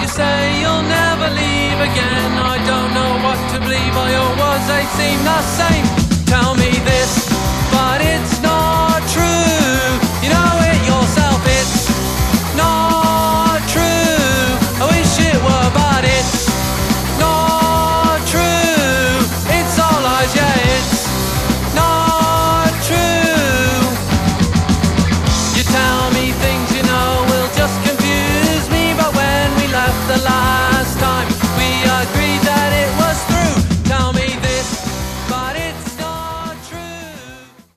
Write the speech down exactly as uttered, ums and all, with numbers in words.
say you'll never leave again. I don't know what to believe, I always they seem the same. Tell me this.